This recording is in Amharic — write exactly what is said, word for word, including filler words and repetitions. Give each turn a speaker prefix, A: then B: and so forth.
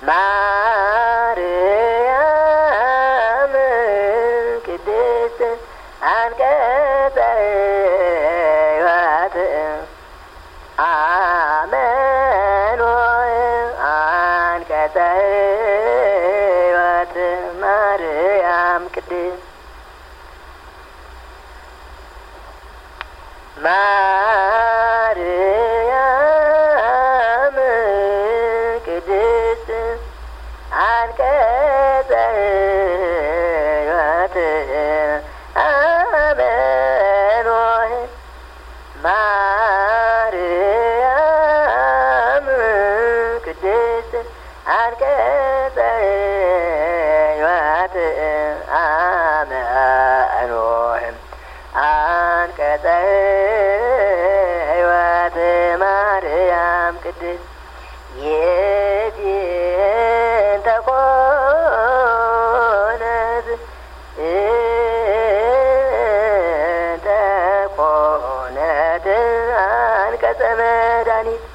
A: ማርያም ቅድስት አንቀጸ ሕይወት አመኖይ አንቀጸ ሕይወት ማርያም ቅድስት ማርያም ቅድስት አንቀጸ ሕይወት አመኖይ ማርያም ቅድስት አንቀጸ ሕይወት አመኖይ አንቀጸ ሕይወት ማርያም ቅድስት የዚህን ተኮነት ተኮነት አንቀጸ መድኃኒት